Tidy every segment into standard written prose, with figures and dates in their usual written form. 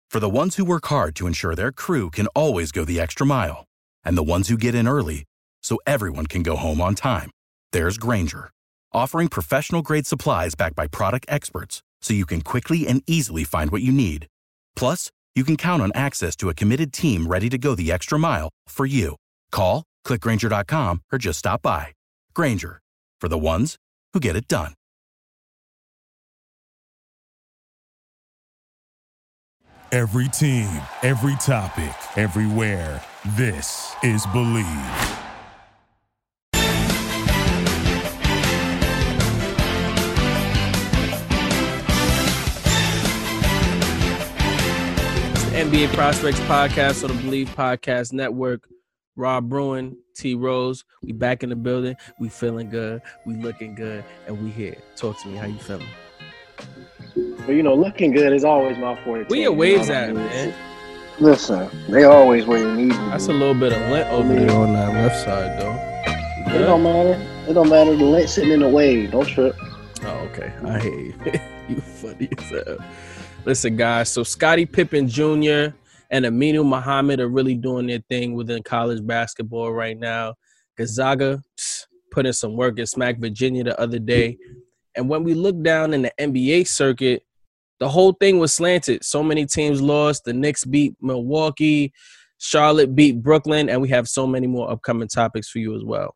For the ones who work hard to ensure their crew can always go the extra mile, and the ones who get in early so everyone can go home on time, there's Grainger, offering professional-grade supplies backed by product experts so you can quickly and easily find what you need. Plus, you can count on access to a committed team ready to go the extra mile for you. Call, click Grainger.com, or just stop by. Grainger, for the ones who get it done. Every team, every topic, everywhere. This is Believe. It's the NBA Prospects Podcast on the Believe Podcast Network. Rob Bruin, T. Rose, we back in the building. We feeling good, we looking good, and we here. Talk to me. How you feeling? But, you know, looking good is always my forte. Where your waves at, man? Listen, they always where you need them. That's a little bit of lint over there on that left side, though. It don't matter. It don't matter. The lint sitting in the wave. Don't trip. Oh, okay. I hear you. You funny as hell. Listen, guys. So Scottie Pippen Jr. and Aminu Muhammad are really doing their thing within college basketball right now. Gonzaga put in some work and smacked Virginia the other day. And when we look down in the NBA circuit, the whole thing was slanted. So many teams lost. The Knicks beat Milwaukee. Charlotte beat Brooklyn. And we have so many more upcoming topics for you as well.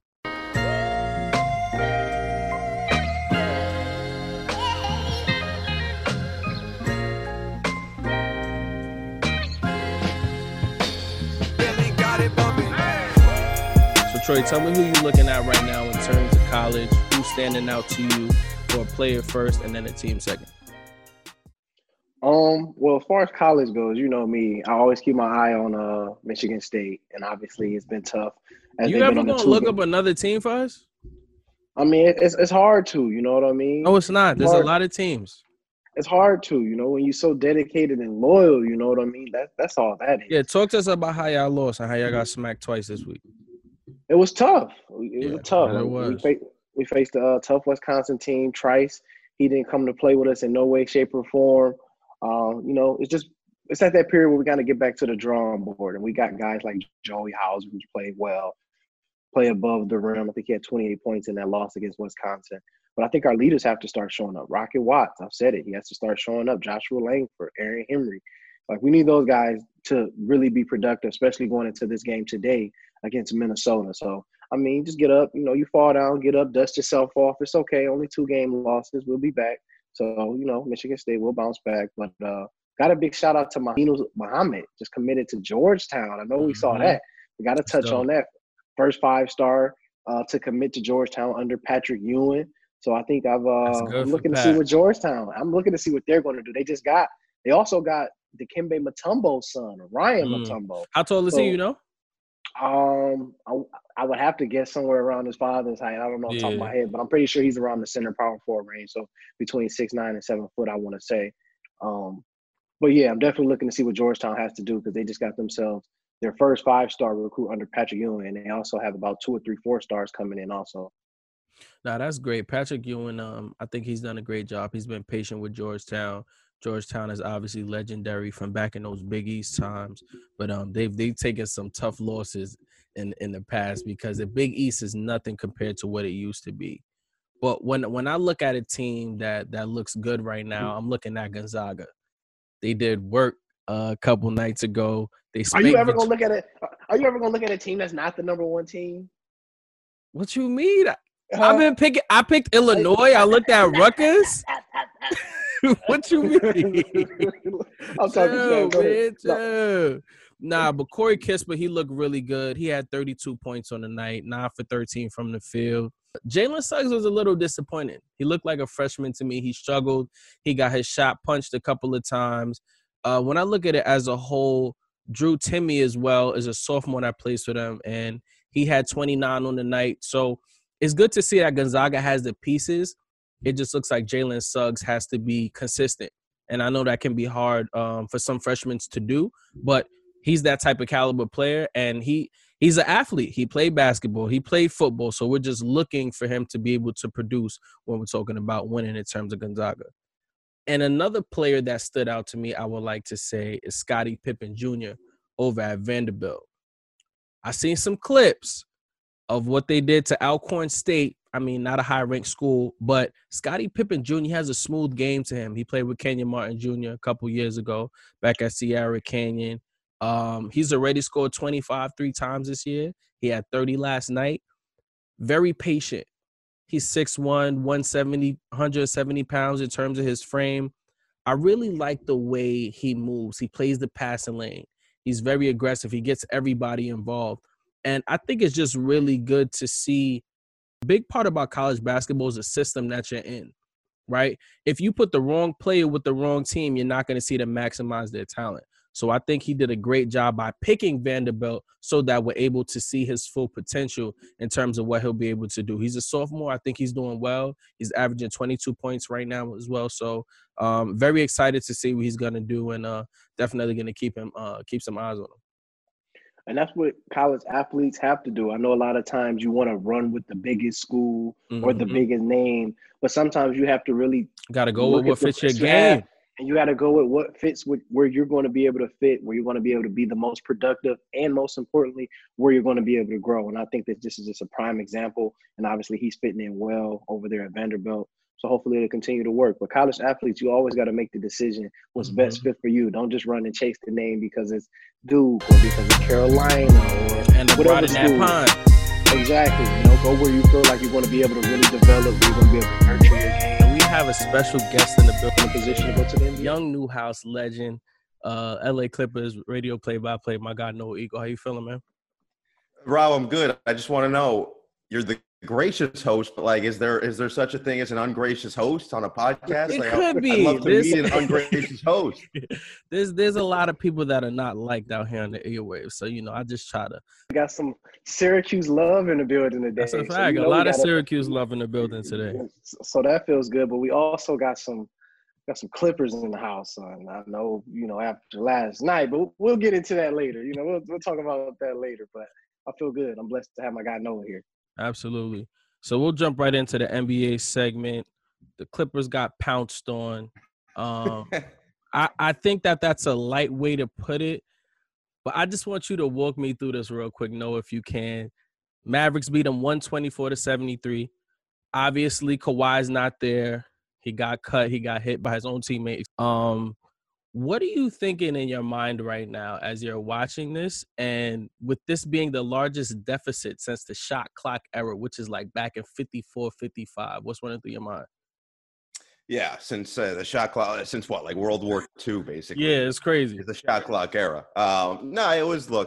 So, Troy, tell me who you're looking at right now in terms of college. Who's standing out to you for a player first and then a team second? Well, as far as college goes, you know me, I always keep my eye on Michigan State, and obviously it's been tough. You ever gonna look up another team for us? I mean, it's hard to, you know what I mean? No, it's not. There's a lot of teams. It's hard to, you know, when you're so dedicated and loyal, you know what I mean? That's all that is. Yeah, talk to us about how y'all lost and how y'all got smacked twice this week. It was tough. It was tough. It was. We faced a tough Wisconsin team, Trice. He didn't come to play with us in no way, shape, or form. You know, it's at that period where we got to get back to the drawing board. And we got guys like Joey Hauser, who's played well, play above the rim. I think he had 28 points in that loss against Wisconsin. But I think our leaders have to start showing up. Rocket Watts, I've said it. He has to start showing up. Joshua Langford, Aaron Henry. Like, we need those guys to really be productive, especially going into this game today against Minnesota. So, I mean, just get up. You know, you fall down, get up, dust yourself off. It's okay. Only 2 game losses. We'll be back. So, you know, Michigan State will bounce back. But got a big shout out to Aminu Muhammad, just committed to Georgetown. I know we saw that. We got to touch on that. First 5-star to commit to Georgetown under Patrick Ewing. So I think I'm looking to see what Georgetown. I'm looking to see what they're going to do. They also got Dikembe Mutombo's son, Ryan Mutombo. How tall is he, you know? I would have to guess somewhere around his father's height. I don't know off the top of my head, but I'm pretty sure he's around the center power forward range. So between 6'9" and 7 foot, I want to say. But yeah, I'm definitely looking to see what Georgetown has to do because they just got themselves their first 5-star recruit under Patrick Ewing, and they also have about 2 or 3 4-stars coming in also. Nah, that's great. Patrick Ewing, I think he's done a great job. He's been patient with Georgetown. Georgetown is obviously legendary from back in those Big East times, but they've taken some tough losses in the past because the Big East is nothing compared to what it used to be. But when I look at a team that looks good right now, I'm looking at Gonzaga. They did work a couple nights ago. Are you ever gonna look at it? Are you ever gonna look at a team that's not the number 1 team? What you mean? I picked Illinois. I looked at Rutgers. What you mean? I'm talking man. Nah, but Corey Kispert, he looked really good. He had 32 points on the night, 9 for 13 from the field. Jalen Suggs was a little disappointing. He looked like a freshman to me. He struggled. He got his shot punched a couple of times. When I look at it as a whole, Drew Timme as well is a sophomore that plays for them, and he had 29 on the night. So it's good to see that Gonzaga has the pieces. It just looks like Jalen Suggs has to be consistent. And I know that can be hard for some freshmen to do, but he's that type of caliber player, and he's an athlete. He played basketball. He played football. So we're just looking for him to be able to produce when we're talking about winning in terms of Gonzaga. And another player that stood out to me, I would like to say, is Scottie Pippen Jr. over at Vanderbilt. I seen some clips of what they did to Alcorn State. I mean, not a high-ranked school, but Scottie Pippen Jr. has a smooth game to him. He played with Kenyon Martin Jr. a couple years ago back at Sierra Canyon. He's already scored 25 3 times this year. He had 30 last night. Very patient. He's 6'1", 170 pounds in terms of his frame. I really like the way he moves. He plays the passing lane. He's very aggressive. He gets everybody involved. And I think it's just really good to see. A big part about college basketball is the system that you're in, right? If you put the wrong player with the wrong team, you're not going to see them maximize their talent. So I think he did a great job by picking Vanderbilt so that we're able to see his full potential in terms of what he'll be able to do. He's a sophomore. I think he's doing well. He's averaging 22 points right now as well. So very excited to see what he's going to do, and definitely going to keep some eyes on him. And that's what college athletes have to do. I know a lot of times you want to run with the biggest school or the biggest name, but sometimes you have to really got to go with what fits your game. And you got to go with what fits with where you're going to be able to fit, where you're going to be able to be the most productive, and most importantly, where you're going to be able to grow. And I think that this is just a prime example. And obviously he's fitting in well over there at Vanderbilt. So hopefully it'll continue to work. But college athletes, you always got to make the decision what's best fit for you. Don't just run and chase the name because it's Duke or because it's Carolina or and whatever school. Exactly. Go where you feel like you're going to be able to really develop, where you're going to be able to nurture your game. And we have a special guest in the building, position to go to the NBA. Young Newhouse legend, LA Clippers radio play-by-play. My guy Noah Eagle. How you feeling, man? Rob, I'm good. I just want to know, you're the gracious host, but like, is there such a thing as an ungracious host on a podcast? It like, could be. I'd love to meet an ungracious host. There's a lot of people that are not liked out here on the airwaves, so I just try to. We got some Syracuse love in the building today. That's a fact. A lot of Syracuse love in the building today. So that feels good, but we also got some Clippers in the house. And I know, after last night, but we'll get into that later. We'll talk about that later. But I feel good. I'm blessed to have my guy Noah here. Absolutely. So we'll jump right into the NBA segment. The Clippers got pounced on. I think that's a light way to put it, but I just want you to walk me through this real quick, Noah, if you can. Mavericks beat them 124-73. Obviously, Kawhi's not there. He got cut. He got hit by his own teammates. What are you thinking in your mind right now as you're watching this? And with this being the largest deficit since the shot clock era, which is like back in 54, 55, what's running through your mind? Yeah, since the shot clock, since what, like World War II, basically. Yeah, it's crazy. The shot clock era. No, it was, look,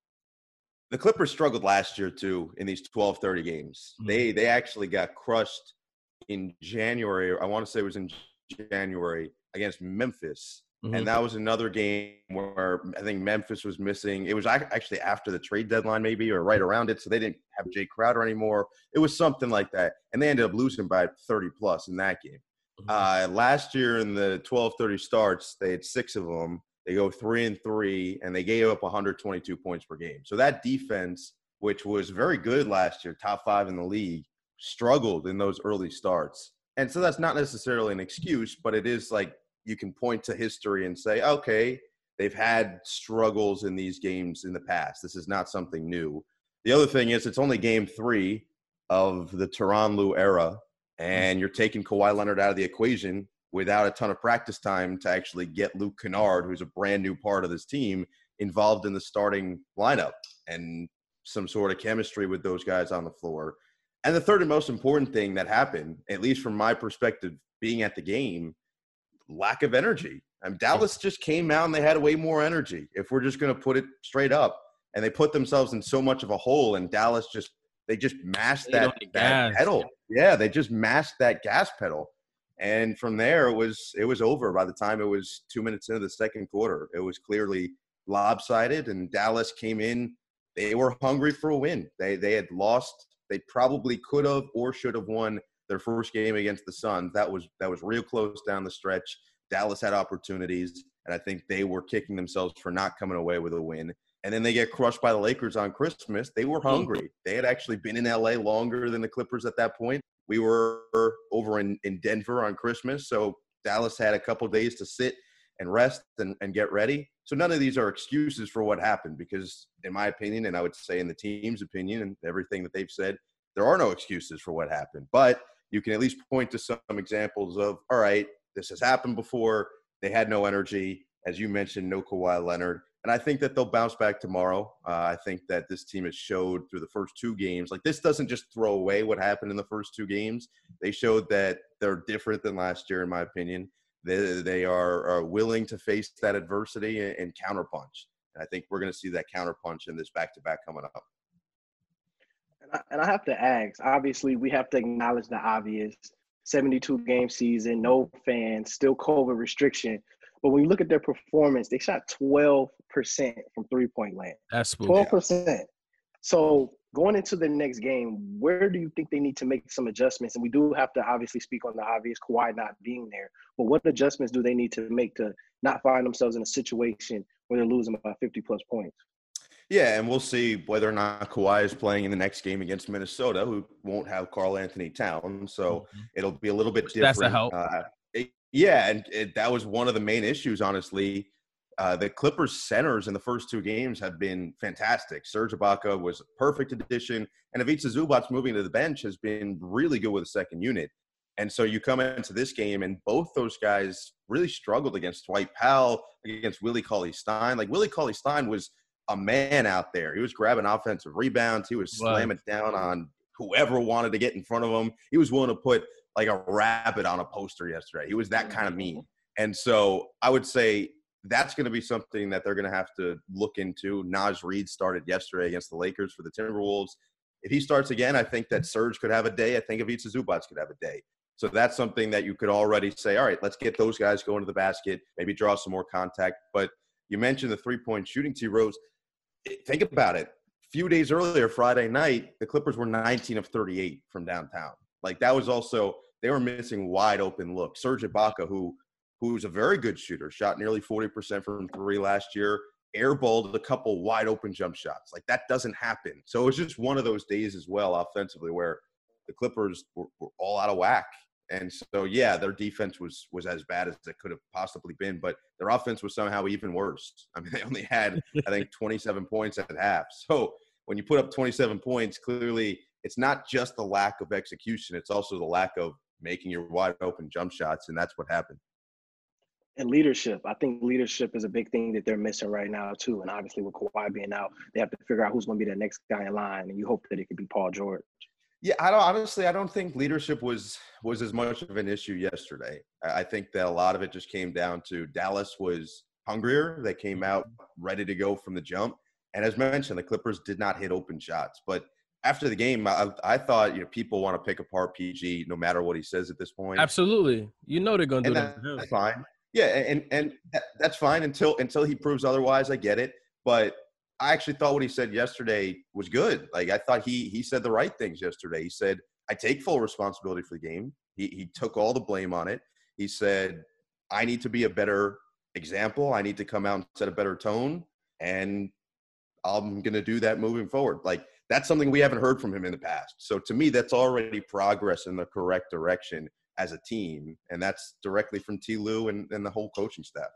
the Clippers struggled last year, too, in these 12-30 games. Mm-hmm. They actually got crushed in January. I want to say it was in January against Memphis. Mm-hmm. And that was another game where I think Memphis was missing. It was actually after the trade deadline maybe, or right around it, so they didn't have Jay Crowder anymore. It was something like that. And they ended up losing by 30-plus in that game. Mm-hmm. Last year in the 12-30 starts, they had 6 of them. They go 3-3, and they gave up 122 points per game. So that defense, which was very good last year, top 5 in the league, struggled in those early starts. And so that's not necessarily an excuse, but it is like, you can point to history and say, okay, they've had struggles in these games in the past. This is not something new. The other thing is it's only game 3 of the Tyronn Lue era, and you're taking Kawhi Leonard out of the equation without a ton of practice time to actually get Luke Kennard, who's a brand new part of this team, involved in the starting lineup and some sort of chemistry with those guys on the floor. And the third and most important thing that happened, at least from my perspective, being at the game, lack of energy. Dallas just came out and they had way more energy, if we're just going to put it straight up. And they put themselves in so much of a hole, and Dallas just mashed that pedal. Yeah, they just mashed that gas pedal. And from there, it was over by the time it was 2 minutes into the second quarter. It was clearly lopsided, and Dallas came in. They were hungry for a win. They had lost. They probably could have or should have won their first game against the Suns. That was real close down the stretch. Dallas had opportunities, and I think they were kicking themselves for not coming away with a win. And then they get crushed by the Lakers on Christmas. They were hungry. They had actually been in LA longer than the Clippers at that point. We were over in Denver on Christmas, so Dallas had a couple days to sit and rest and get ready. So none of these are excuses for what happened because, in my opinion, and I would say in the team's opinion and everything that they've said, there are no excuses for what happened. But you can at least point to some examples of, all right, this has happened before. They had no energy. As you mentioned, no Kawhi Leonard. And I think that they'll bounce back tomorrow. I think that this team has showed through the first two games. Like, this doesn't just throw away what happened in the first two games. They showed that they're different than last year, in my opinion. They are willing to face that adversity and counterpunch. And I think we're going to see that counterpunch in this back-to-back coming up. And I have to ask, obviously, we have to acknowledge the obvious. 72-game season, no fans, still COVID restriction. But when you look at their performance, they shot 12% from three-point land. That's spooky. 12%. So going into the next game, where do you think they need to make some adjustments? And we do have to obviously speak on the obvious, Kawhi not being there. But what adjustments do they need to make to not find themselves in a situation where they're losing by 50-plus points? Yeah, and we'll see whether or not Kawhi is playing in the next game against Minnesota, who won't have Karl-Anthony Towns. So it'll be a little bit different. That's a help. That was one of the main issues, honestly. The Clippers centers in the first two games have been fantastic. Serge Ibaka was a perfect addition, and Ivica Zubac moving to the bench has been really good with a second unit. And so you come into this game, and both those guys really struggled against Dwight Powell, against Willie Cauley-Stein. Like, Willie Cauley-Stein was a man out there. He was grabbing offensive rebounds. He was slamming down on whoever wanted to get in front of him. He was willing to put like a rabbit on a poster yesterday. He was that kind of mean. And so I would say that's going to be something that they're going to have to look into. Naz Reid started yesterday against the Lakers for the Timberwolves. If he starts again, I think that Serge could have a day. I think Ivica Zubac could have a day. So that's something that you could already say, all right, let's get those guys going to the basket, maybe draw some more contact. But you mentioned the three-point shooting, T. Rose. Think about it. A few days earlier, Friday night, the Clippers were 19 of 38 from downtown. Like, that was also – they were missing wide-open looks. Serge Ibaka, who's a very good shooter, shot nearly 40% from three last year, airballed a couple wide-open jump shots. Like, that doesn't happen. So it was just one of those days as well offensively where the Clippers were all out of whack. And so, yeah, their defense was as bad as it could have possibly been, but their offense was somehow even worse. I mean, they only had, I think, 27 points at half. So when you put up 27 points, clearly it's not just the lack of execution. It's also the lack of making your wide open jump shots, and that's what happened. And leadership. I think leadership is a big thing that they're missing right now, too. And obviously with Kawhi being out, they have to figure out who's going to be the next guy in line, and you hope that it could be Paul George. Yeah, I don't think leadership was as much of an issue yesterday. I think that a lot of it just came down to Dallas was hungrier. They came out ready to go from the jump. And as mentioned, the Clippers did not hit open shots. But after the game, I thought, people want to pick apart PG no matter what he says at this point. Absolutely. They're going to do that. That's fine. Yeah, and that's fine until he proves otherwise. I get it. But I actually thought what he said yesterday was good. Like, I thought he said the right things yesterday. He said, I take full responsibility for the game. He took all the blame on it. He said, I need to be a better example. I need to come out and set a better tone, and I'm going to do that moving forward. Like, that's something we haven't heard from him in the past. So to me, that's already progress in the correct direction as a team, and that's directly from T. Lue and the whole coaching staff.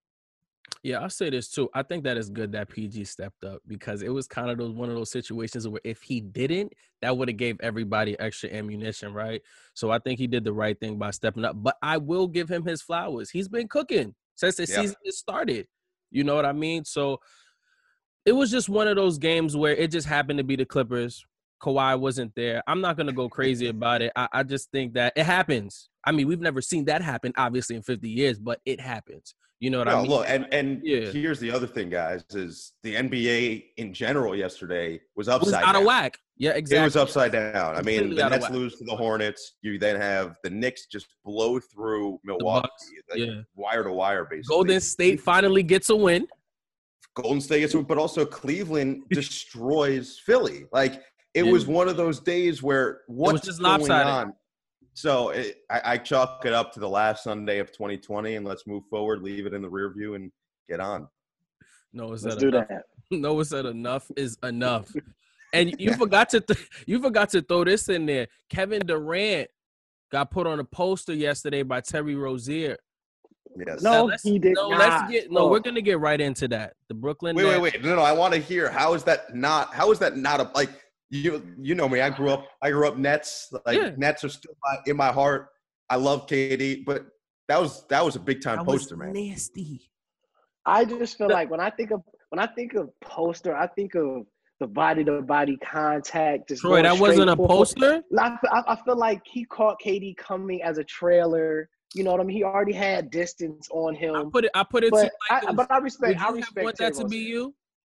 Yeah, I'll say this too. I think that is good that PG stepped up because it was kind of one of those situations where if he didn't, that would have gave everybody extra ammunition, right? So I think he did the right thing by stepping up. But I will give him his flowers. He's been cooking since the season started. You know what I mean? So it was just one of those games where it just happened to be the Clippers. Kawhi wasn't there. I'm not going to go crazy about it. I just think that it happens. I mean, we've never seen that happen, obviously, in 50 years, but it happens. You know what I mean? Look, and here's the other thing, guys, is the NBA in general yesterday was upside down. It was out of whack. Yeah, exactly. It was upside down. I mean, the Nets lose to the Hornets. You then have the Knicks just blow through Milwaukee, wire to wire, basically. Golden State finally gets a win. Golden State gets a win, but also Cleveland destroys Philly. Like, it was one of those days where what's just going on? So I chalk it up to the last Sunday of 2020, and let's move forward, leave it in the rear view, and get on. Let's do that. Noah said enough is enough. And you forgot to throw this in there. Kevin Durant got put on a poster yesterday by Terry Rozier. Yes. No, he did not. We're gonna get right into that. The Brooklyn Nets. Wait. No, I want to hear how is that not a like you know me. I grew up Nets. Nets are still in my heart. I love KD, but that was a big time poster, man. Nasty. I just feel like when I think of poster, I think of the body-to-body contact. Troy, that wasn't a poster? I feel like he caught KD coming as a trailer. You know what I mean? He already had distance on him. I put it but to you like this. But I respect. Would you want that to be you?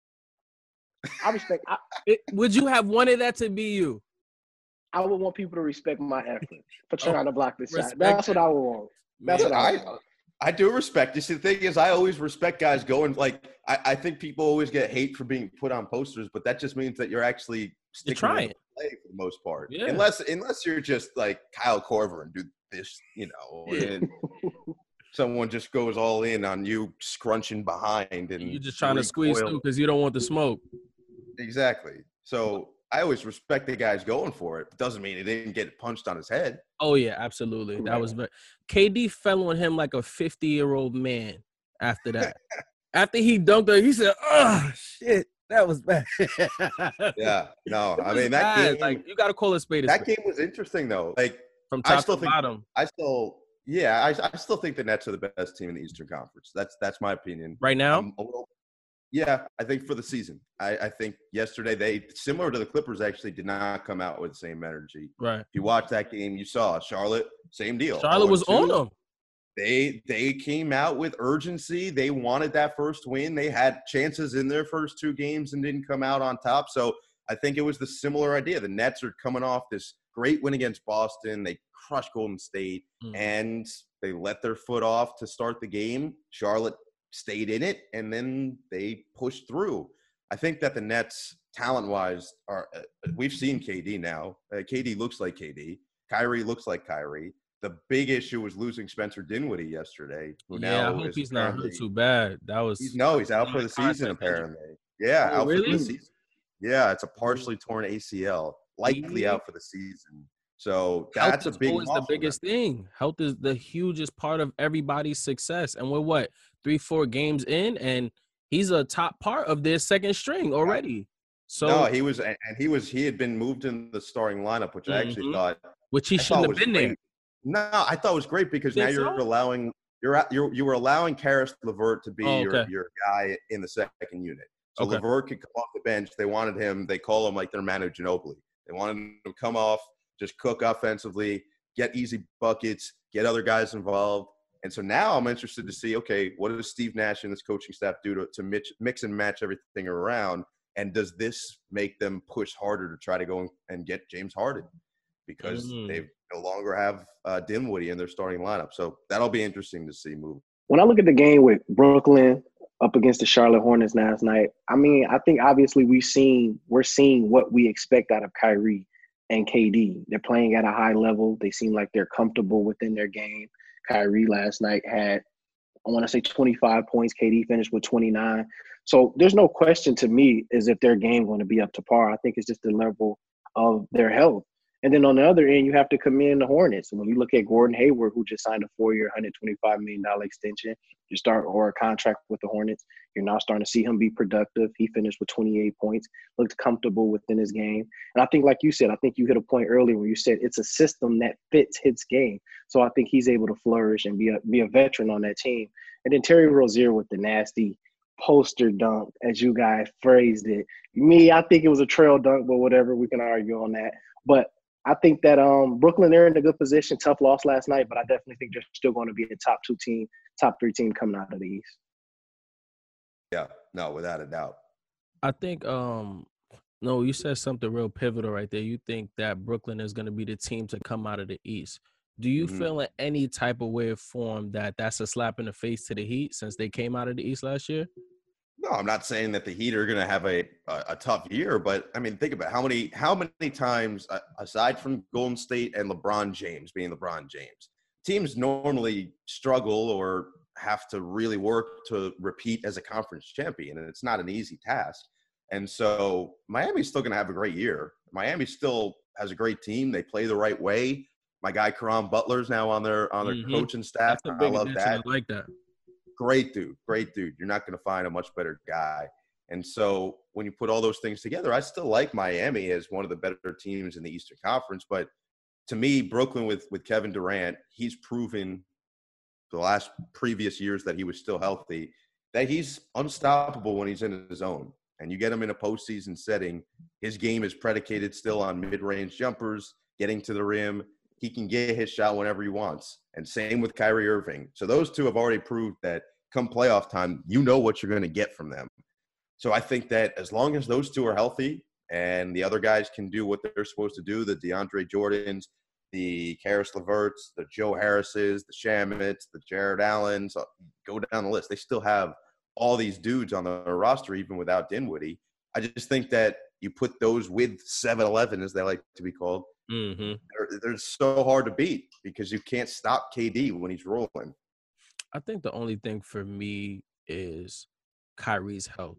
I respect. Would you have wanted that to be you? I would want people to respect my effort for trying to block this shot. That's what I would want. That's what I want. I do respect. You see, the thing is, I always respect guys going like. I think people always get hate for being put on posters, but that just means that you're actually sticking with the play for the most part. Yeah. Unless you're just like Kyle Korver and do this, and someone just goes all in on you scrunching behind and you're just trying to squeeze through because you don't want the smoke. Exactly. So I always respect the guys going for it. Doesn't mean he didn't get punched on his head. Oh yeah, absolutely. Right. That was KD fell on him like a 50-year-old man after that. After he dunked her, he said, "Oh shit, that was bad." Yeah, no, I mean that bad. game. Like you got to call a spade. That game was interesting though. Like from top to bottom. I still think the Nets are the best team in the Eastern Conference. That's my opinion right now. Yeah, I think for the season. I think yesterday they, similar to the Clippers, actually did not come out with the same energy. Right. If you watch that game, you saw Charlotte, same deal. Charlotte was on them. They came out with urgency. They wanted that first win. They had chances in their first two games and didn't come out on top. So I think it was the similar idea. The Nets are coming off this great win against Boston. They crushed Golden State, and they let their foot off to start the game. Charlotte stayed in it, and then they pushed through. I think that the Nets, talent-wise, we've seen KD now. KD looks like KD. Kyrie looks like Kyrie. The big issue was losing Spencer Dinwiddie yesterday. I hope he's not hurt too bad. He's out for the season apparently. Yeah, out really? for the season. Yeah, it's a partially torn ACL, likely out for the season. So that's a big. Health is the biggest thing. Health is the hugest part of everybody's success. And we're 3-4 games in, and he's a top part of their second string already. So no, he had been moved in the starting lineup, which I actually thought, which he shouldn't have been there. No, I thought it was great because now you were allowing Karis LeVert to be your guy in the second unit. So LeVert could come off the bench. They wanted him. They call him like their Manu Ginobili. They wanted him to come off, just cook offensively, get easy buckets, get other guys involved. And so now I'm interested to see, what does Steve Nash and this coaching staff do to mix and match everything around? And does this make them push harder to try to go and get James Harden? Because they no longer have Dinwiddie in their starting lineup. So that'll be interesting to see move. When I look at the game with Brooklyn up against the Charlotte Hornets last night, I mean, I think obviously we're seeing what we expect out of Kyrie and KD. They're playing at a high level. They seem like they're comfortable within their game. Kyrie last night had, I want to say 25 points. KD finished with 29. So there's no question to me is if their game going to be up to par. I think it's just the level of their health. And then on the other end, you have to commend the Hornets. And when you look at Gordon Hayward, who just signed a 4-year, $125 million extension, or a contract with the Hornets, you're now starting to see him be productive. He finished with 28 points, looked comfortable within his game. And I think, like you said, I think you hit a point earlier where you said it's a system that fits his game. So I think he's able to flourish and be a veteran on that team. And then Terry Rozier with the nasty poster dunk, as you guys phrased it. I think it was a trail dunk, but whatever, we can argue on that. But I think that Brooklyn, they're in a good position. Tough loss last night, but I definitely think they're still going to be a top 3 team coming out of the East. Yeah, no, without a doubt. I think, you said something real pivotal right there. You think that Brooklyn is going to be the team to come out of the East. Do you feel in any type of way or form that that's a slap in the face to the Heat since they came out of the East last year? No, I'm not saying that the Heat are going to have a tough year, but I mean, think about how many times, aside from Golden State and LeBron James being LeBron James, teams normally struggle or have to really work to repeat as a conference champion, and it's not an easy task. And so Miami's still going to have a great year. Miami still has a great team. They play the right way. My guy Karan Butler's now on their coaching staff. That's a big I love addition. that. I like that. Great dude. You're not going to find a much better guy. And so when you put all those things together, I still like Miami as one of the better teams in the Eastern Conference. But to me, Brooklyn with Kevin Durant, he's proven the last previous years that he was still healthy, that he's unstoppable when he's in his zone. And you get him in a postseason setting, his game is predicated still on mid-range jumpers, getting to the rim. He can get his shot whenever he wants. And same with Kyrie Irving. So those two have already proved that come playoff time, you know what you're going to get from them. So I think that as long as those two are healthy and the other guys can do what they're supposed to do, the DeAndre Jordans, the Karis LeVerts, the Joe Harrises, the Shamits, the Jared Allens, go down the list. They still have all these dudes on their roster, even without Dinwiddie. I just think that you put those with 7-Eleven, as they like to be called, they're so hard to beat because you can't stop KD when he's rolling. I think the only thing for me is Kyrie's health.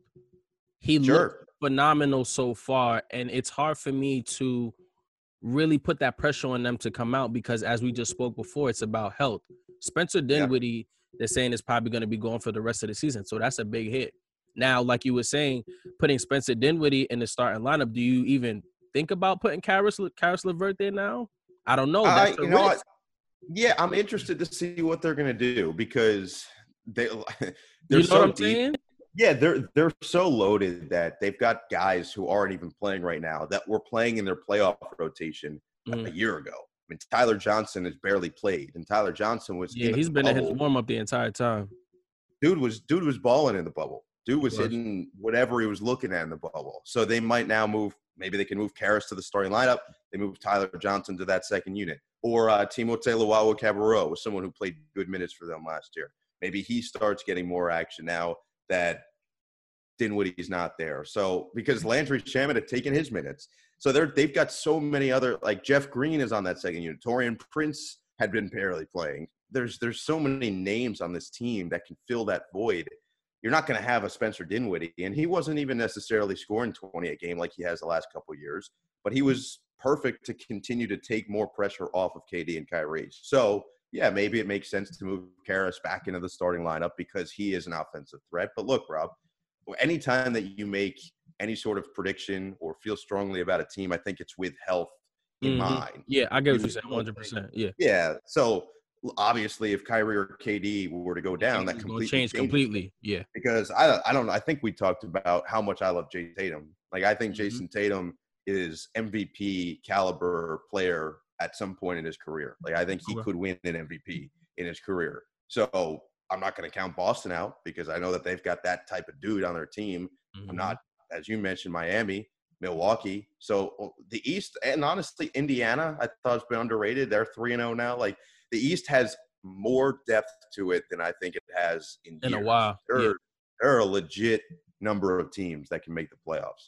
He looked phenomenal so far, and it's hard for me to really put that pressure on them to come out because, as we just spoke before, it's about health. Spencer Dinwiddie, they're saying, is probably going to be gone for the rest of the season, so that's a big hit. Now, like you were saying, putting Spencer Dinwiddie in the starting lineup, do you even think about putting Karis LeVert there now? I don't know. That's a risk. Yeah, I'm interested to see what they're going to do because they're you know so what I'm deep. saying? Yeah, they're so loaded that they've got guys who aren't even playing right now that were playing in their playoff rotation a year ago. I mean, Tyler Johnson has barely played, and Tyler Johnson was he's been in his warm up the entire time. Dude was balling in the bubble. Dude was hitting whatever he was looking at in the bubble. So they might now move. Maybe they can move Karis to the starting lineup. They move Tyler Johnson to that second unit, or Timothé Luwawu-Cabarrot was someone who played good minutes for them last year. Maybe he starts getting more action now that Dinwiddie's not there. So because Landry Shamet had taken his minutes. So they've got so many other, like Jeff Green is on that second unit. Taurean Prince had been barely playing. There's so many names on this team that can fill that void. You're not going to have a Spencer Dinwiddie, and he wasn't even necessarily scoring 20 a game like he has the last couple of years, but he was perfect to continue to take more pressure off of KD and Kyrie. So yeah, maybe it makes sense to move Karis back into the starting lineup because he is an offensive threat. But look, Rob, anytime that you make any sort of prediction or feel strongly about a team, I think it's with health in mind. Yeah, I get what you're saying, 100%. Yeah. Yeah. So obviously, if Kyrie or KD were to go down, that completely change completely. Yeah. Because I don't know. I think we talked about how much I love Jason Tatum. Like, I think Jason Tatum is MVP caliber player at some point in his career. Like, I think he could win an MVP in his career. So I'm not going to count Boston out because I know that they've got that type of dude on their team. I'm not, as you mentioned, Miami, Milwaukee. So the East, and honestly, Indiana, I thought has been underrated. They're 3-0 now. Like, the East has more depth to it than I think it has in years. A while. There are a legit number of teams that can make the playoffs.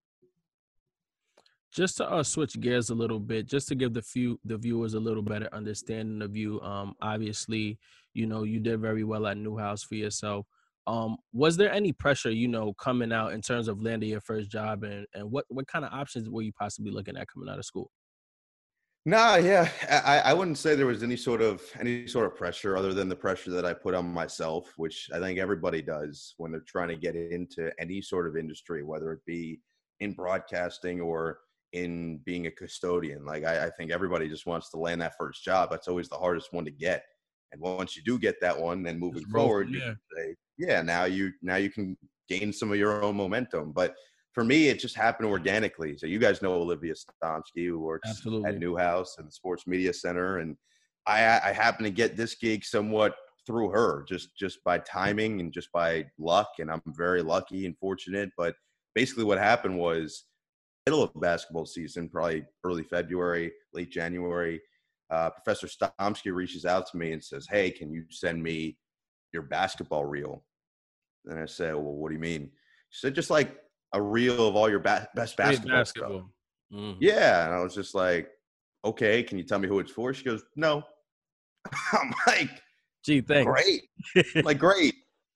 Just to switch gears a little bit, just to give the viewers a little better understanding of you. Obviously, you did very well at Newhouse for yourself. Was there any pressure, coming out in terms of landing your first job, and what kind of options were you possibly looking at coming out of school? Nah, yeah, I wouldn't say there was any sort of pressure other than the pressure that I put on myself, which I think everybody does when they're trying to get into any sort of industry, whether it be in broadcasting or in being a custodian. Like, I think everybody just wants to land that first job. That's always the hardest one to get. And once you do get that one, then moving forward, you can say, now you can gain some of your own momentum. But for me, it just happened organically. So you guys know Olivia Stomsky, who works at Newhouse and the Sports Media Center. And I happened to get this gig somewhat through her, just by timing and just by luck. And I'm very lucky and fortunate. But basically what happened was, middle of basketball season, probably early February, late January, Professor Stomsky reaches out to me and says, "Hey, can you send me your basketball reel?" And I said, "Well, what do you mean?" She said, "Just like a reel of all your best basketball stuff." Yeah. And I was just like, "Okay, can you tell me who it's for?" She goes, "No." I'm like, "Gee, thanks." Great. Like, great.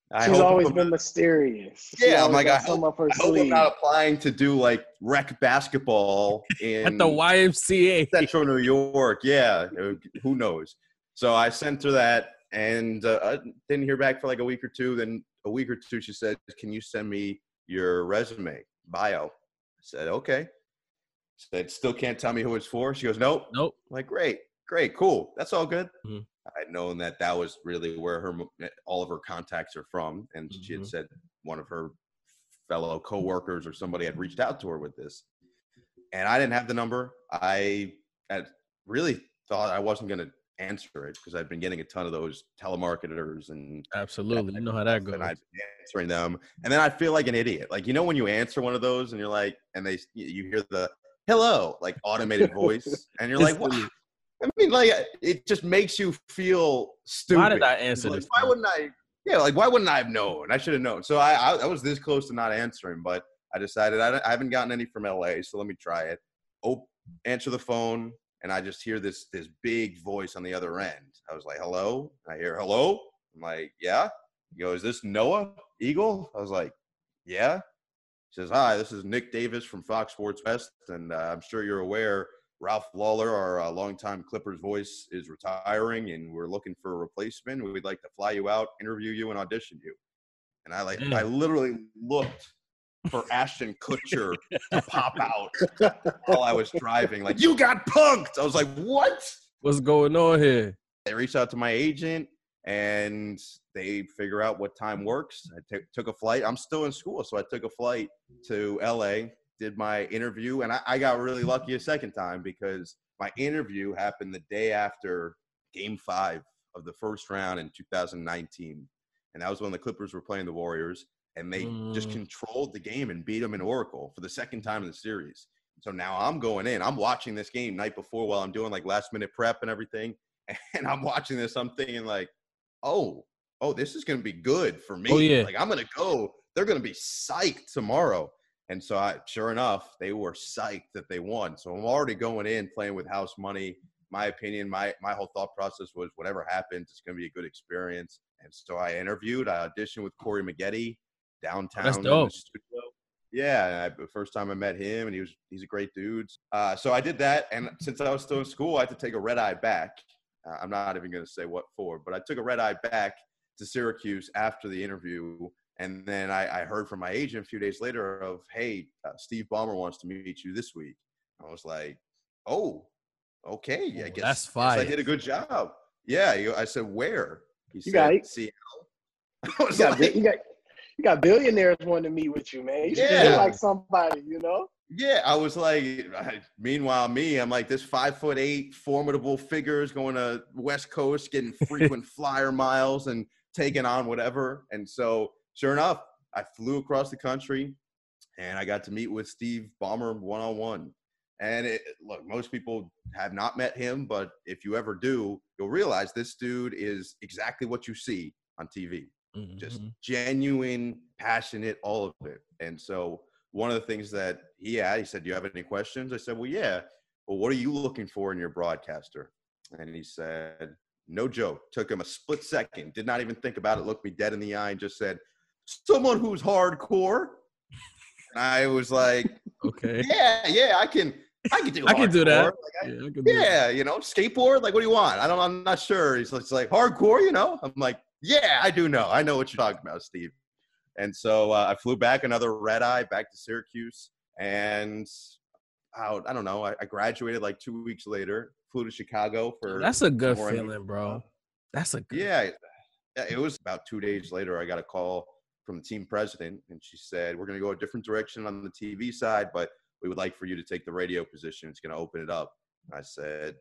She's always been mysterious. Yeah, I'm like, I hope I'm not applying to do like rec basketball in at the YMCA, Central New York. Yeah, who knows? So I sent her that, and I didn't hear back for like a week or two. Then a week or two, she said, "Can you send me your resume bio?" I said, "Okay." Said, "Still can't tell me who it's for." She goes, "Nope." Nope. I'm like, great, cool. That's all good. Mm-hmm. I'd known that was really where all of her contacts are from, and she had said one of her fellow coworkers or somebody had reached out to her with this, and I didn't have the number. I had really thought I wasn't going to answer it because I've been getting a ton of those telemarketers and absolutely, you know how that goes. And I've been answering them, and then I feel like an idiot. Like, you know, when you answer one of those and you're like, and you hear the hello, like automated voice, and you're like, what? I mean, like, it just makes you feel stupid. Why did I answer like, this? Why wouldn't I? Yeah, like, why wouldn't I have known? I should have known. So I was this close to not answering, but I decided I haven't gotten any from LA, so let me try it. Answer the phone, and I just hear this big voice on the other end. I was like, hello? And I hear, hello? I'm like, yeah. He goes, is this Noah Eagle? I was like, yeah. He says, hi, this is Nick Davis from Fox Sports West, and I'm sure you're aware Ralph Lawler, our longtime Clippers voice, is retiring, and we're looking for a replacement. We'd like to fly you out, interview you, and audition you. And I literally looked for Ashton Kutcher to pop out while I was driving. Like, you got punked. I was like, what? What's going on here? They reached out to my agent, and they figure out what time works. I took a flight. I'm still in school, so I took a flight to LA, did my interview, and I got really lucky a second time because my interview happened the day after Game 5 of the first round in 2019. And that was when the Clippers were playing the Warriors, and they just controlled the game and beat them in Oracle for the second time in the series. So now I'm going in. I'm watching this game night before while I'm doing like last-minute prep and everything, and I'm watching this. I'm thinking like, oh, this is going to be good for me. Oh, yeah. Like, I'm going to go. They're going to be psyched tomorrow. And so, sure enough, they were psyched that they won. So I'm already going in playing with house money. My opinion, my whole thought process was whatever happens, it's going to be a good experience. And so I interviewed. I auditioned with Corey Maggette downtown. That's dope. In the studio. Yeah, the first time I met him, and he's a great dude. So I did that, and since I was still in school, I had to take a red-eye back. I'm not even going to say what for, but I took a red-eye back to Syracuse after the interview. And then I heard from my agent a few days later of, hey, Steve Ballmer wants to meet you this week. I was like, oh, okay. I guess that's fine. I did a good job. Yeah. I said, where? He said, Seattle. You got billionaires wanting to meet with you, man. You should feel like somebody, you know? Yeah, I was like, meanwhile, I'm like this 5'8" formidable figures going to West Coast, getting frequent flyer miles and taking on whatever. And so, sure enough, I flew across the country, and I got to meet with Steve Ballmer one-on-one. And look, most people have not met him, but if you ever do, you'll realize this dude is exactly what you see on TV. Mm-hmm. Just genuine, passionate, all of it. And so one of the things that he said, do you have any questions? I said, well, yeah. Well, what are you looking for in your broadcaster? And he said, no joke, took him a split second, did not even think about it, looked me dead in the eye and just said, someone who's hardcore. And I was like, okay, yeah, I can do hardcore. I can do that. Like, skateboard. Like, what do you want? I'm not sure. He's like hardcore, I'm like, yeah, I do know. I know what you're talking about, Steve. And so I flew back another red eye back to Syracuse, and I don't know. I graduated like 2 weeks later. Flew to Chicago for. That's a good feeling, bro. That's a good. Yeah, it was about 2 days later. I got a call from the team president, and she said, we're going to go a different direction on the TV side, but we would like for you to take the radio position. It's going to open it up. And I said,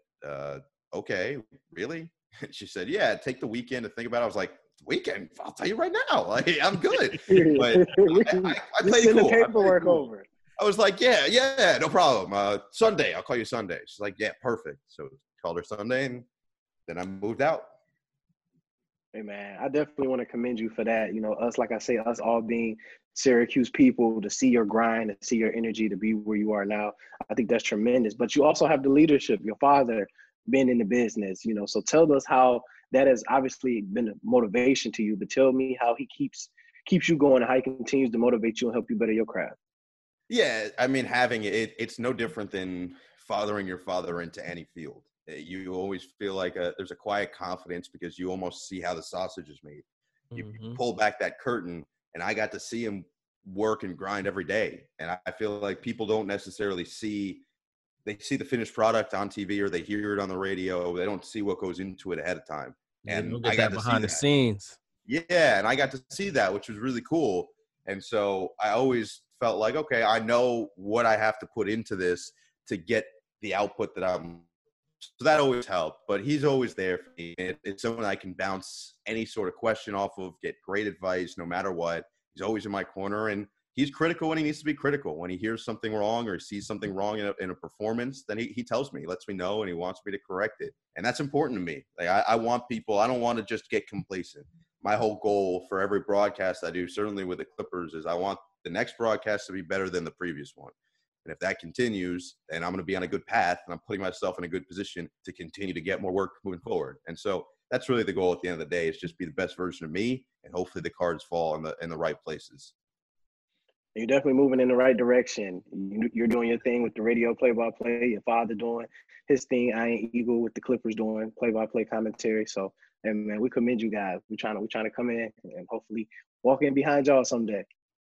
okay, really? And she said, yeah, take the weekend to think about it. I was like, weekend? I'll tell you right now. Like, I'm good. But I played cool. The paperwork over. I was like, yeah, no problem. Sunday, I'll call you Sunday. She's like, yeah, perfect. So called her Sunday, and then I moved out. Hey, man, I definitely want to commend you for that. Us all being Syracuse people, to see your grind, to see your energy, to be where you are now. I think that's tremendous. But you also have the leadership, your father being in the business, so tell us how that has obviously been a motivation to you. But tell me how he keeps you going and how he continues to motivate you and help you better your craft. Yeah, I mean, having it's no different than fathering your father into any field. You always feel like there's a quiet confidence because you almost see how the sausage is made. You pull back that curtain, and I got to see him work and grind every day. And I feel like people don't necessarily see – they see the finished product on TV or they hear it on the radio. They don't see what goes into it ahead of time. And I got behind the scenes. Yeah, and I got to see that, which was really cool. And so I always felt like, okay, I know what I have to put into this to get the output that I'm – so that always helped. But he's always there for me. It's someone I can bounce any sort of question off of, get great advice no matter what. He's always in my corner, and he's critical when he needs to be critical. When he hears something wrong or he sees something wrong in a performance, then he tells me, he lets me know, and he wants me to correct it. And that's important to me. Like I want people – I don't want to just get complacent. My whole goal for every broadcast I do, certainly with the Clippers, is I want the next broadcast to be better than the previous one. And if that continues, then I'm going to be on a good path, and I'm putting myself in a good position to continue to get more work moving forward. And so that's really the goal at the end of the day, is just be the best version of me, and hopefully the cards fall in the right places. You're definitely moving in the right direction. You're doing your thing with the radio play-by-play. Your father doing his thing. Ian Eagle with the Clippers doing play-by-play commentary. So, and man, we commend you guys. We're trying to come in and hopefully walk in behind y'all someday.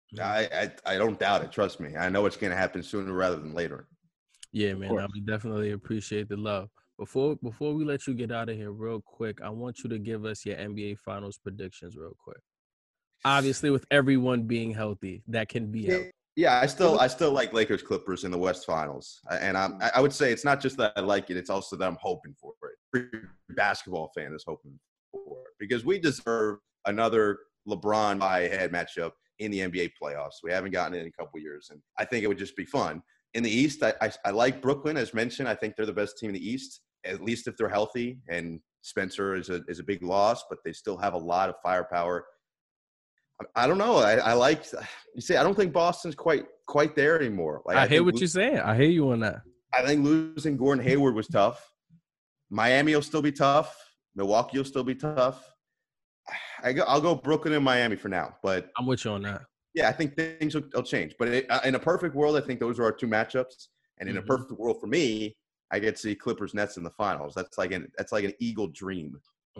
I don't doubt it. Trust me. I know it's going to happen sooner rather than later. Yeah, man. We definitely appreciate the love. Before we let you get out of here real quick, I want you to give us your NBA Finals predictions real quick. Obviously, with everyone being healthy, that can be healthy. Yeah, I still like Lakers Clippers in the West Finals. And I would say it's not just that I like it, it's also that I'm hoping for it. Every basketball fan is hoping for it. Because we deserve another LeBron head matchup in the NBA playoffs. We haven't gotten it in a couple years, and I think it would just be fun. In the East, I like Brooklyn, as mentioned. I think they're the best team in the East, at least if they're healthy. And Spencer is a big loss, but they still have a lot of firepower. I don't know. I like – you see, I don't think Boston's quite there anymore. Like, I hear what you're saying. I hear you on that. I think losing Gordon Hayward was tough. Miami will still be tough. Milwaukee will still be tough. I'll go Brooklyn and Miami for now, but I'm with you on that. Yeah, I think things will change. But in a perfect world, I think those are our two matchups. And in a perfect world for me, I get to see Clippers Nets in the finals. That's like an Eagle dream.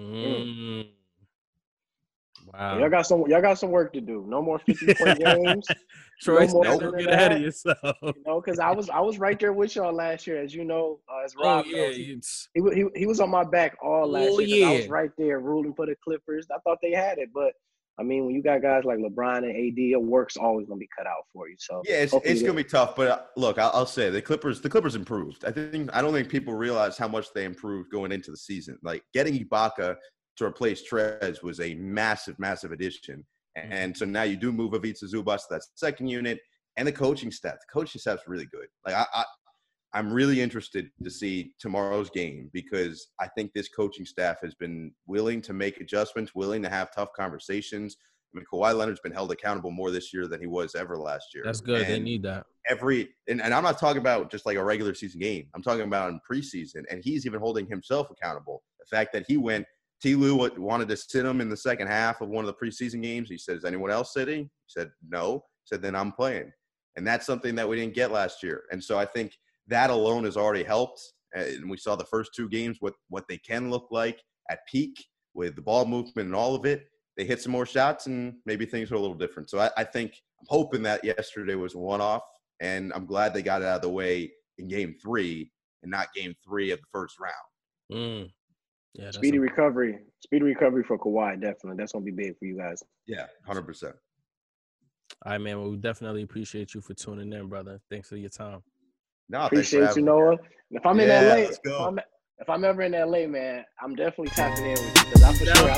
Wow. Y'all got some work to do. No more 50-point games. Troy, don't get ahead of yourself. Because I was right there with y'all last year, as you know, as Rob knows. He was on my back all last year. I was right there rooting for the Clippers. I thought they had it, but I mean, when you got guys like LeBron and AD, your work's always gonna be cut out for you. So yeah, it's gonna be tough. But look, I'll say the Clippers improved. I don't think people realize how much they improved going into the season. Like getting Ibaka to replace Trez was a massive, massive addition. And so now you do move Ivica Zubac to that second unit, and the coaching staff. The coaching staff's really good. Like I'm really interested to see tomorrow's game because I think this coaching staff has been willing to make adjustments, willing to have tough conversations. I mean, Kawhi Leonard's been held accountable more this year than he was ever last year. That's good. They need that. And I'm not talking about just like a regular season game. I'm talking about in preseason, and he's even holding himself accountable. The fact that he went – T. Lue wanted to sit him in the second half of one of the preseason games. He said, is anyone else sitting? He said, no. He said, then I'm playing. And that's something that we didn't get last year. And so I think that alone has already helped. And we saw the first two games what they can look like at peak with the ball movement and all of it. They hit some more shots, and maybe things are a little different. So I'm hoping that yesterday was a one-off, and I'm glad they got it out of the way in Game 3 and not Game 3 of the first round. Yeah, speedy recovery for Kawhi, definitely. That's gonna be big for you guys. Yeah, 100%. All right, man. Well, we definitely appreciate you for tuning in, brother. Thanks for your time. No, appreciate you, Noah. If I'm in LA, if I'm ever in LA, man, I'm definitely tapping in with you because I'm for sure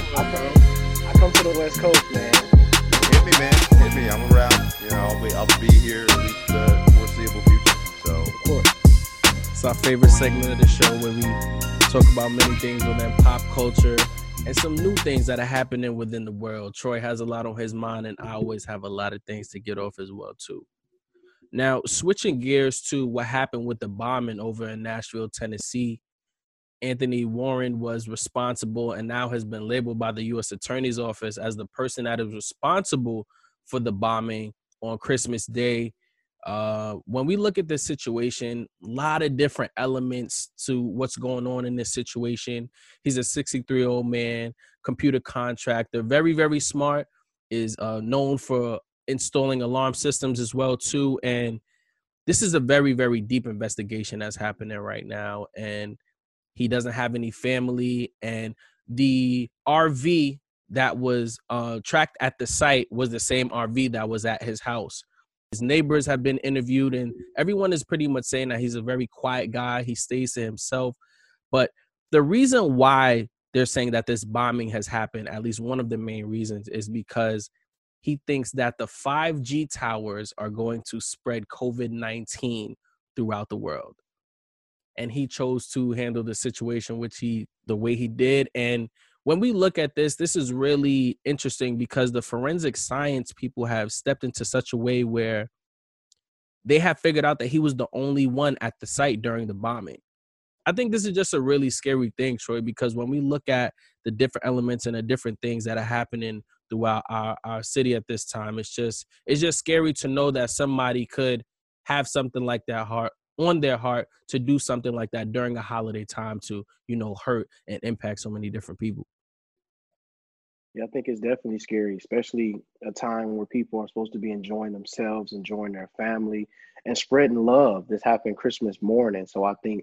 I come to the West Coast, man. Hit me, man. Hit me. I'm around. You know, I'll be here at least the foreseeable future. So, of course. It's our favorite segment of the show where we talk about many things within pop culture and some new things that are happening within the world. Troy has a lot on his mind, and I always have a lot of things to get off as well, too. Now, switching gears to what happened with the bombing over in Nashville, Tennessee, Anthony Warren was responsible and now has been labeled by the U.S. Attorney's Office as the person that is responsible for the bombing on Christmas Day. When we look at this situation, a lot of different elements to what's going on in this situation. He's a 63-year-old man, computer contractor, very, very smart, is known for installing alarm systems as well, too. And this is a very, very deep investigation that's happening right now. And he doesn't have any family. And the RV that was tracked at the site was the same RV that was at his house. His neighbors have been interviewed, and everyone is pretty much saying that he's a very quiet guy. He stays to himself. But the reason why they're saying that this bombing has happened, at least one of the main reasons, is because he thinks that the 5G towers are going to spread COVID-19 throughout the world. And he chose to handle the situation the way he did. And when we look at this is really interesting because the forensic science people have stepped into such a way where they have figured out that he was the only one at the site during the bombing. I think this is just a really scary thing, Troy, because when we look at the different elements and the different things that are happening throughout our city at this time, it's just scary to know that somebody could have something like that on their heart to do something like that during a holiday time to, hurt and impact so many different people. Yeah, I think it's definitely scary, especially a time where people are supposed to be enjoying themselves, enjoying their family, and spreading love. This happened Christmas morning. So I think,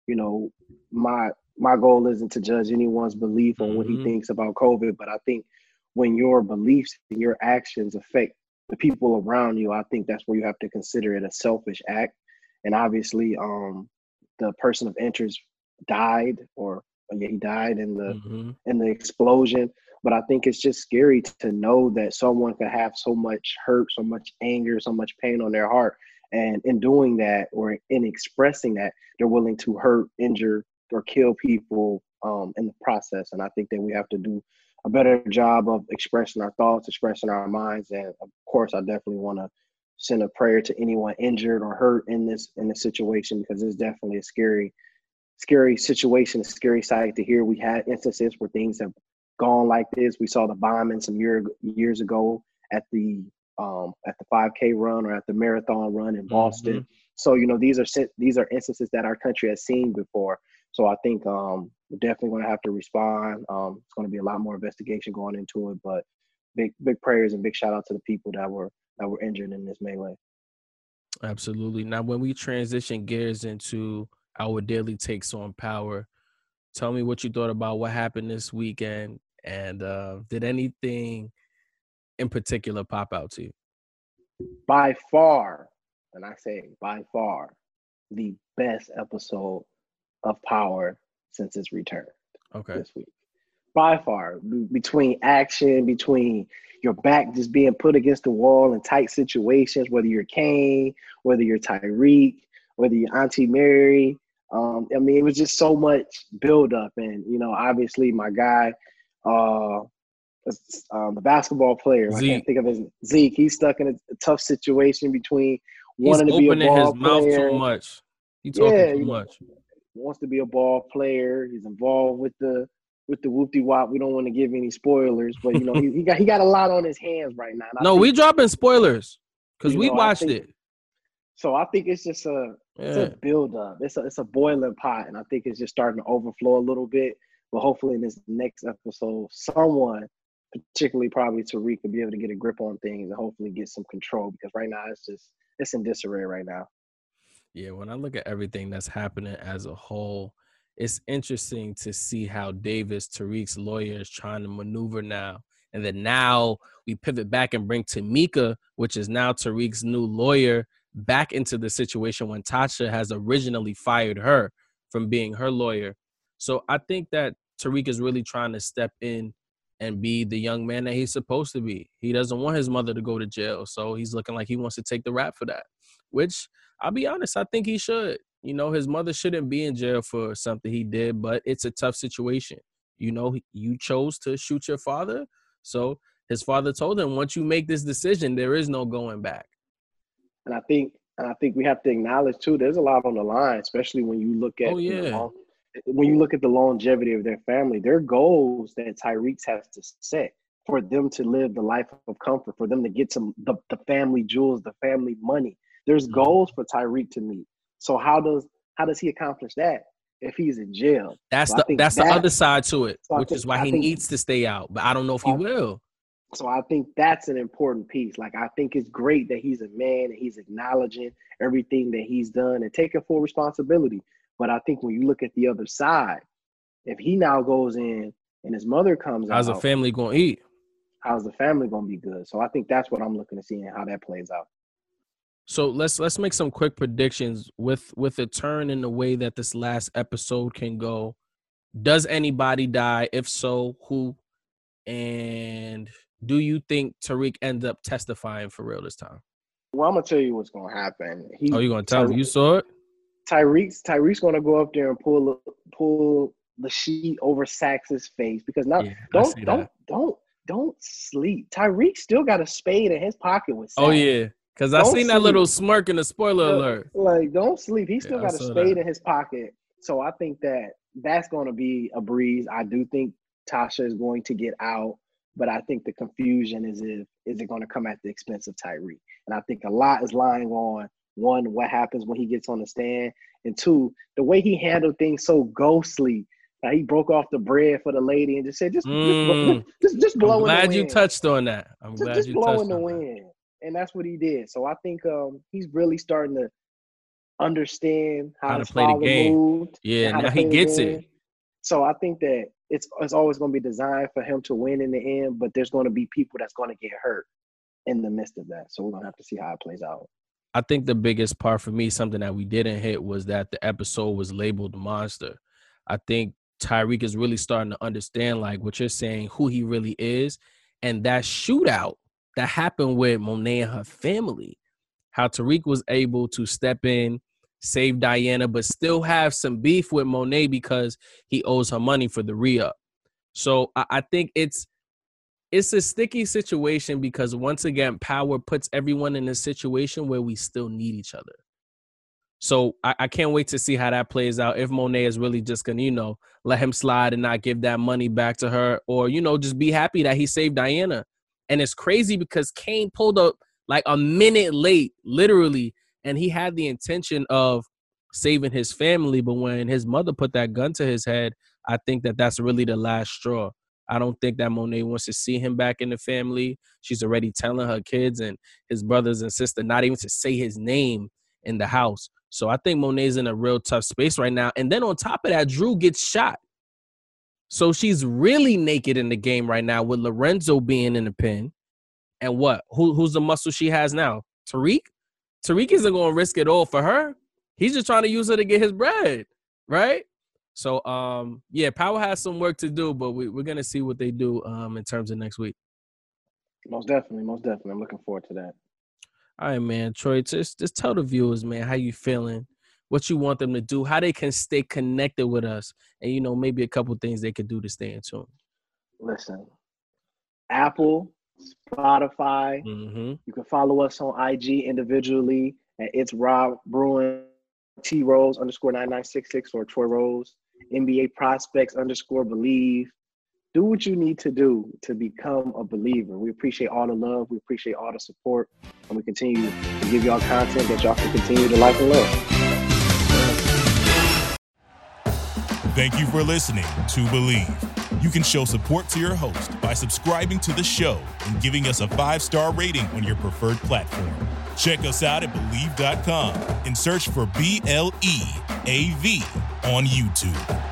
my goal isn't to judge anyone's belief on what he thinks about COVID, but I think when your beliefs and your actions affect the people around you, I think that's where you have to consider it a selfish act. And obviously, the person of interest died, he died in the explosion. But I think it's just scary to know that someone could have so much hurt, so much anger, so much pain on their heart. And in doing that, or in expressing that, they're willing to hurt, injure, or kill people in the process. And I think that we have to do a better job of expressing our thoughts, expressing our minds. And of course, I definitely want to send a prayer to anyone injured or hurt in this situation, because it's definitely a scary situation, a scary sight to hear. We had instances where things have gone like this. We saw the bombing some years ago at the 5K run or at the marathon run in Boston. So these are instances that our country has seen before. So I think we're definitely going to have to respond. It's going to be a lot more investigation going into it, but big prayers and big shout out to the people that were injured in this melee. Absolutely. Now, when we transition gears into our daily takes on power, tell me what you thought about what happened this weekend, and did anything in particular pop out to you? By far, and I say by far, the best episode of Power since its return this week. By far, between action, between your back just being put against the wall in tight situations, whether you're Kane, whether you're Tyreek, whether you're Auntie Mary. It was just so much buildup. And, obviously my guy, the basketball player, Zeke. I can't think of his Zeke. He's stuck in a tough situation between wanting to be a ball player. He's opening his mouth too much. He's talking too much. Wants to be a ball player. He's involved with the whoopty wop. We don't want to give any spoilers, but he got a lot on his hands right now. No, we dropping spoilers because we watched it. So I think it's just it's a build up. It's a boiling pot, and I think it's just starting to overflow a little bit. But hopefully in this next episode, someone, particularly probably Tariq, will be able to get a grip on things and hopefully get some control, because right now it's in disarray right now. Yeah, when I look at everything that's happening as a whole, it's interesting to see how Davis, Tariq's lawyer, is trying to maneuver now. And then now we pivot back and bring Tamika, which is now Tariq's new lawyer, back into the situation when Tasha has originally fired her from being her lawyer. So I think that Tariq is really trying to step in and be the young man that he's supposed to be. He doesn't want his mother to go to jail, so he's looking like he wants to take the rap for that, which I'll be honest, I think he should. His mother shouldn't be in jail for something he did, but it's a tough situation. You chose to shoot your father, so his father told him, once you make this decision, there is no going back. And I think we have to acknowledge too, there's a lot on the line, especially when you look at when you look at the longevity of their family, their goals that Tyreek's has to set for them to live the life of comfort, for them to get the family jewels, the family money. There's goals for Tyreek to meet. So how does he accomplish that if he's in jail? That's the other side to it, which is why he needs to stay out. But I don't know if he will. So I think that's an important piece. Like, I think it's great that he's a man and he's acknowledging everything that he's done and taking full responsibility. But I think when you look at the other side, if he now goes in and his mother comes out, how's the family going to eat? How's the family going to be good? So I think that's what I'm looking to see and how that plays out. So let's make some quick predictions with a turn in the way that this last episode can go. Does anybody die? If so, who? And do you think Tariq ends up testifying for real this time? Well, I'm going to tell you what's going to happen. You're going to tell me? You saw it? Tyreek's going to go up there and pull the sheet over Sax's face because now don't sleep. Tyreek still got a spade in his pocket with Sax. Oh yeah, because I seen that little smirk in the spoiler alert. Like, don't sleep. He still got a spade in his pocket. So I think that's going to be a breeze. I do think Tasha is going to get out, but I think the confusion is it going to come at the expense of Tyreek? And I think a lot is lying on, one, what happens when he gets on the stand, and two, the way he handled things so ghostly. He broke off the bread for the lady and just said, just blow in the wind. I'm glad you touched on that. Just blow in the wind. And that's what he did. So I think he's really starting to understand how to play the game. Moved, yeah, now he gets it. So I think that it's always going to be designed for him to win in the end, but there's going to be people that's going to get hurt in the midst of that. So we're going to have to see how it plays out. I think the biggest part for me, something that we didn't hit, was that the episode was labeled Monster. I think Tyreek is really starting to understand, like what you're saying, who he really is. And that shootout that happened with Monet and her family, how Tariq was able to step in, save Diana, but still have some beef with Monet because he owes her money for the re-up. So I think it's a sticky situation because, once again, power puts everyone in a situation where we still need each other. So I can't wait to see how that plays out. If Monet is really just going to, let him slide and not give that money back to her, or, just be happy that he saved Diana. And it's crazy because Kane pulled up like a minute late, literally, and he had the intention of saving his family. But when his mother put that gun to his head, I think that that's really the last straw. I don't think that Monet wants to see him back in the family. She's already telling her kids and his brothers and sister not even to say his name in the house. So I think Monet's in a real tough space right now. And then on top of that, Drew gets shot. So she's really naked in the game right now with Lorenzo being in the pen. And what? Who's the muscle she has now? Tariq? Tariq isn't going to risk it all for her. He's just trying to use her to get his bread, right? So, Power has some work to do, but we're going to see what they do in terms of next week. Most definitely. I'm looking forward to that. All right, man. Troy, just tell the viewers, man, how you feeling, what you want them to do, how they can stay connected with us, and, maybe a couple things they could do to stay in tune. Listen, Apple, Spotify. Mm-hmm. You can follow us on IG individually at It's Rob Bruin, T Rose _9966 or Troy Rose, NBA Prospects _Believe. Do what you need to do to become a believer. We appreciate all the love. We appreciate all the support. And we continue to give y'all content that y'all can continue to like and love. Thank you for listening to Believe. You can show support to your host by subscribing to the show and giving us a 5-star rating on your preferred platform. Check us out at Believe.com and search for BLEAV on YouTube.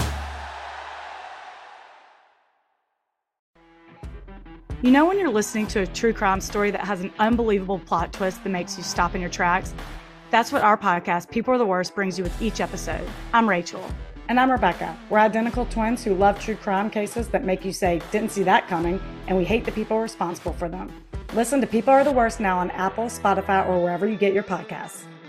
When you're listening to a true crime story that has an unbelievable plot twist that makes you stop in your tracks? That's what our podcast, People Are the Worst, brings you with each episode. I'm Rachel. And I'm Rebecca. We're identical twins who love true crime cases that make you say, didn't see that coming, and we hate the people responsible for them. Listen to People Are the Worst now on Apple, Spotify, or wherever you get your podcasts.